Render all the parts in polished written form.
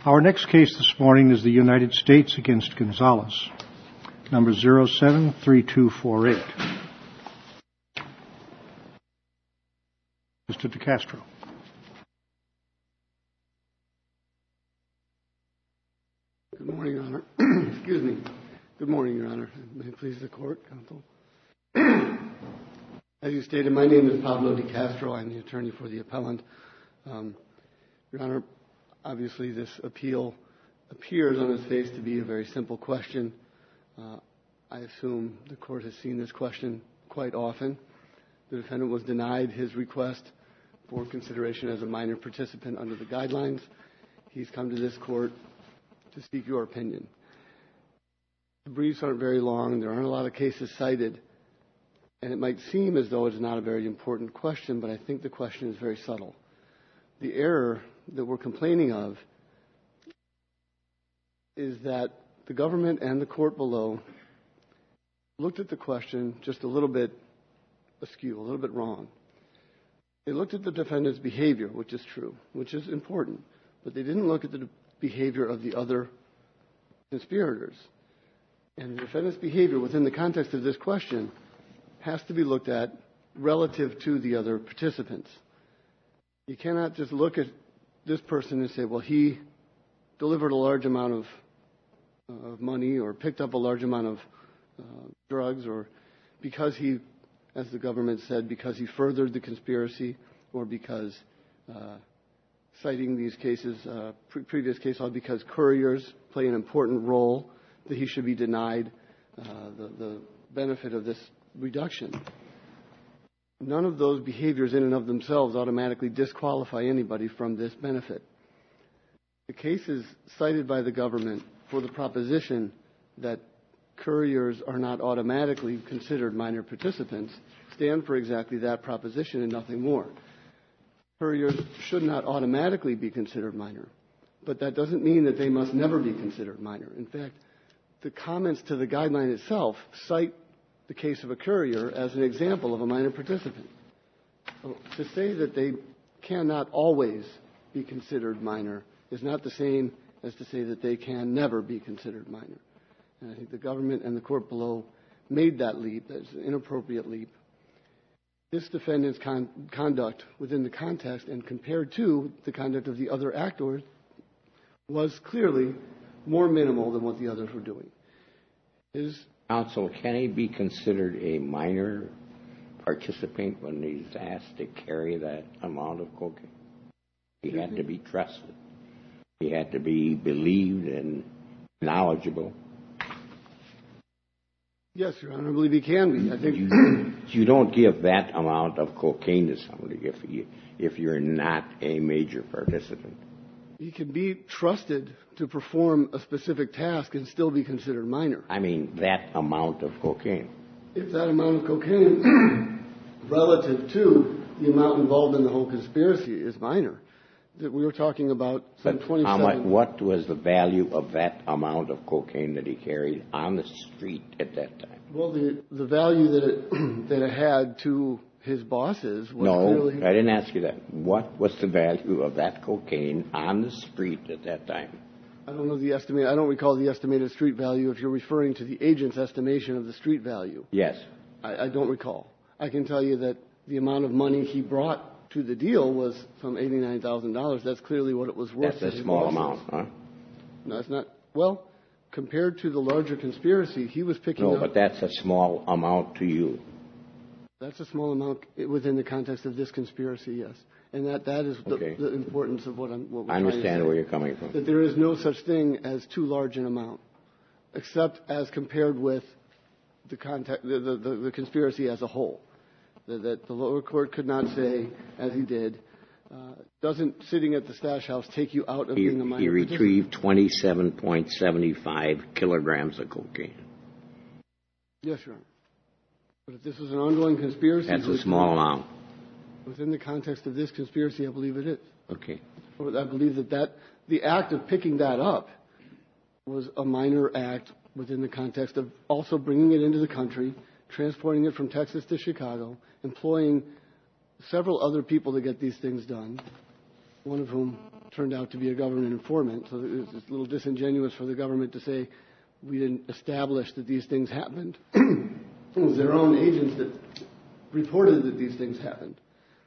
Our next case this morning is the United States against Gonzalez, number 073248. Mr. DeCastro. Good morning, Your Honor. Excuse me. Good morning, Your Honor. May it please the Court, Counsel. As you stated, my name is Pablo DeCastro. I'm the attorney for the appellant. Your Honor, obviously this appeal appears on its face to be a very simple question. I assume the Court has seen this question quite often. The defendant was denied his request for consideration as a minor participant under the guidelines. He's come to this Court to seek your opinion. The briefs aren't very long. There aren't a lot of cases cited. And it might seem as though it's not a very important question, but I think the question is very subtle. The error that we're complaining of is that the government and the court below looked at the question just a little bit askew, a little bit wrong. They looked at the defendant's behavior, which is true, which is important, but they didn't look at the behavior of the other conspirators. And the defendant's behavior within the context of this question has to be looked at relative to the other participants. You cannot just look at this person and say, well, he delivered a large amount of money or picked up a large amount of drugs, or because he, as the government said, because he furthered the conspiracy, or because citing these cases, previous case law, because couriers play an important role, that he should be denied the benefit of this reduction. None of those behaviors in and of themselves automatically disqualify anybody from this benefit. The cases cited by the government for the proposition that couriers are not automatically considered minor participants stand for exactly that proposition and nothing more. Couriers should not automatically be considered minor, but that doesn't mean that they must never be considered minor. In fact, the comments to the guideline itself cite the case of a courier as an example of a minor participant. So to say that they cannot always be considered minor is not the same as to say that they can never be considered minor. And I think the government and the court below made that leap. That's an inappropriate leap. This defendant's conduct within the context and compared to the conduct of the other actors was clearly more minimal than what the others were doing. Counsel, can he be considered a minor participant when he's asked to carry that amount of cocaine? He had to be trusted. He had to be believed and knowledgeable. Yes, Your Honor, I believe he can be. I think you don't give that amount of cocaine to somebody if you're not a major participant. He can be trusted to perform a specific task and still be considered minor. I mean, that amount of cocaine. If that amount of cocaine relative to the amount involved in the whole conspiracy is minor, that we were talking about some 27. What was the value of that amount of cocaine that he carried on the street at that time? Well, the value that it had to his bosses was clearly... No, I didn't ask you that. What was the value of that cocaine on the street at that time? I don't know the estimate. I don't recall the estimated street value if you're referring to the agent's estimation of the street value. Yes. I don't recall. I can tell you that the amount of money he brought to the deal was some $89,000. That's clearly what it was worth. That's a small amount, huh? No, it's not. Well, compared to the larger conspiracy, he was picking up... No, but that's a small amount to you. That's a small amount within the context of this conspiracy, yes. And that is the importance of what we're trying to say. I understand where you're coming from. That there is no such thing as too large an amount, except as compared with the conspiracy as a whole. That the lower court could not say, as he did, doesn't sitting at the stash house take you out of being a minor participant? He retrieved 27.75 kilograms of cocaine. Yes, Your Honor. But if this was an ongoing conspiracy... That's a small amount. Within the context of this conspiracy, I believe it is. Okay. I believe that the act of picking that up was a minor act within the context of also bringing it into the country, transporting it from Texas to Chicago, employing several other people to get these things done, one of whom turned out to be a government informant. So it was a little disingenuous for the government to say we didn't establish that these things happened. It was their own agents that reported that these things happened.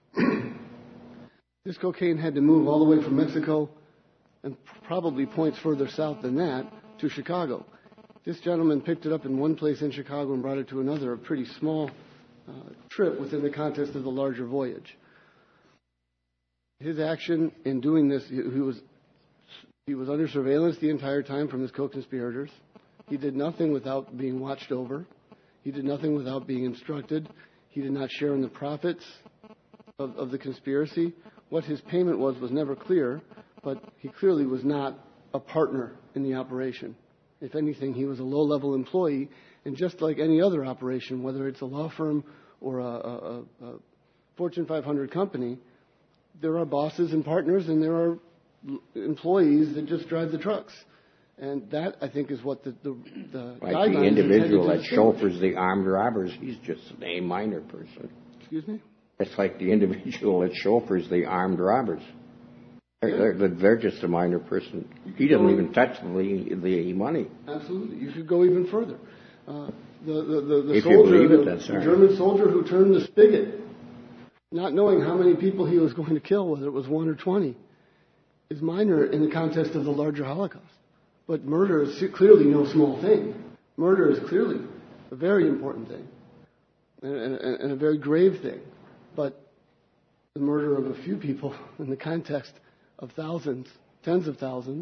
This cocaine had to move all the way from Mexico and probably points further south than that to Chicago. This gentleman picked it up in one place in Chicago and brought it to another, a pretty small trip within the context of the larger voyage. His action in doing this, he was under surveillance the entire time from his co-conspirators. He did nothing without being watched over. He did nothing without being instructed. He did not share in the profits of the conspiracy. What his payment was never clear, but he clearly was not a partner in the operation. If anything, he was a low-level employee, and just like any other operation, whether it's a law firm or a Fortune 500 company, there are bosses and partners, and there are employees that just drive the trucks. And that, I think, is what the like the individual that chauffeurs the armed robbers, he's just a minor person. Excuse me? It's like the individual that chauffeurs the armed robbers. They're just a minor person. He doesn't even touch the money. Absolutely. You could go even further. The If soldier, you believe it, that's the right. German soldier who turned the spigot, not knowing how many people he was going to kill, whether it was 1 or 20, is minor in the context of the larger Holocaust. But murder is clearly no small thing. Murder is clearly a very important thing and a very grave thing. But the murder of a few people in the context of thousands, tens of thousands,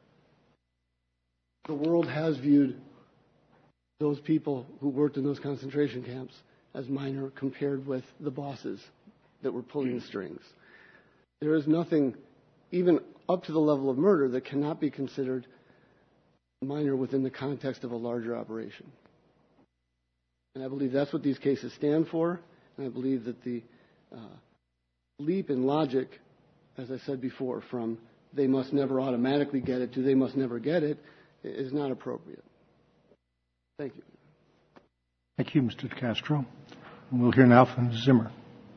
the world has viewed those people who worked in those concentration camps as minor compared with the bosses that were pulling the strings. There is nothing, even up to the level of murder, that cannot be considered minor within the context of a larger operation. And I believe that's what these cases stand for, and I believe that the leap in logic, as I said before, from they must never automatically get it to they must never get it, is not appropriate. Thank you. Thank you, Mr. DeCastro. And we'll hear now from Ms. Zimmer.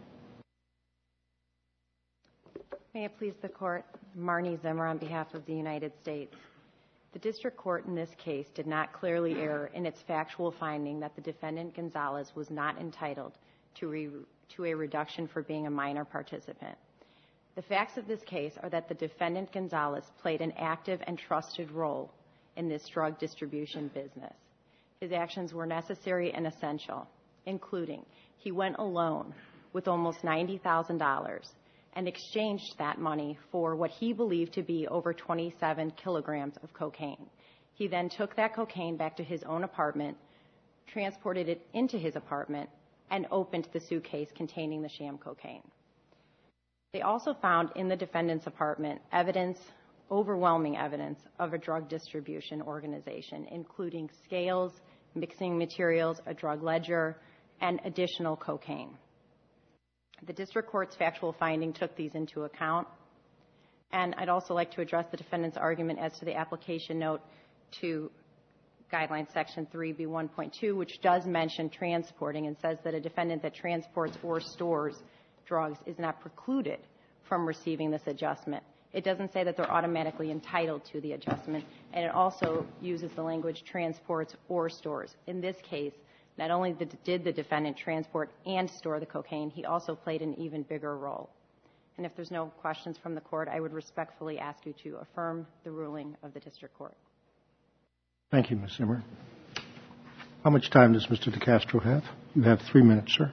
May it please the Court, Marnie Zimmer on behalf of the United States. The district court in this case did not clearly err in its factual finding that the defendant Gonzalez was not entitled to a reduction for being a minor participant. The facts of this case are that the defendant Gonzalez played an active and trusted role in this drug distribution business. His actions were necessary and essential, including he went alone with almost $90,000 and exchanged that money for what he believed to be over 27 kilograms of cocaine. He then took that cocaine back to his own apartment, transported it into his apartment, and opened the suitcase containing the sham cocaine. They also found in the defendant's apartment overwhelming evidence of a drug distribution organization, including scales, mixing materials, a drug ledger, and additional cocaine. The district court's factual finding took these into account. And I'd also like to address the defendant's argument as to the application note to Guidelines Section 3B1.2, which does mention transporting and says that a defendant that transports or stores drugs is not precluded from receiving this adjustment. It doesn't say that they're automatically entitled to the adjustment, and it also uses the language transports or stores. In this case, not only did the defendant transport and store the cocaine, he also played an even bigger role. And if there's no questions from the court, I would respectfully ask you to affirm the ruling of the district court. Thank you, Ms. Zimmer. How much time does Mr. DeCastro have? You have 3 minutes, sir.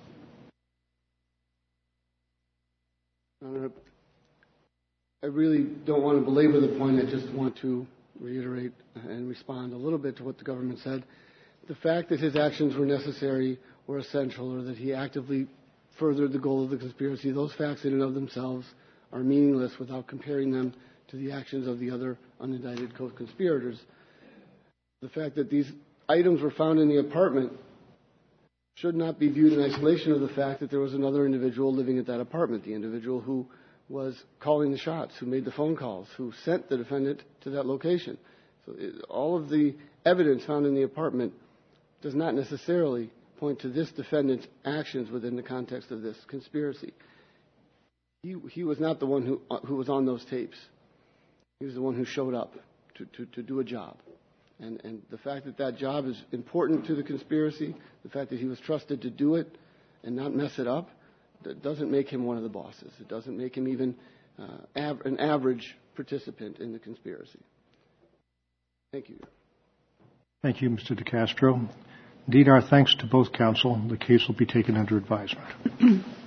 I really don't want to belabor the point. I just want to reiterate and respond a little bit to what the government said. The fact that his actions were necessary or essential, or that he actively furthered the goal of the conspiracy, those facts in and of themselves are meaningless without comparing them to the actions of the other unindicted co-conspirators. The fact that these items were found in the apartment should not be viewed in isolation of the fact that there was another individual living at that apartment, the individual who was calling the shots, who made the phone calls, who sent the defendant to that location. So all of the evidence found in the apartment does not necessarily point to this defendant's actions within the context of this conspiracy. he was not the one who was on those tapes. He was the one who showed up to do a job. And the fact that that job is important to the conspiracy, the fact that he was trusted to do it and not mess it up, that doesn't make him one of the bosses. It doesn't make him even an average participant in the conspiracy. Thank you. Thank you, Mr. DeCastro. Indeed, our thanks to both counsel. The case will be taken under advisement.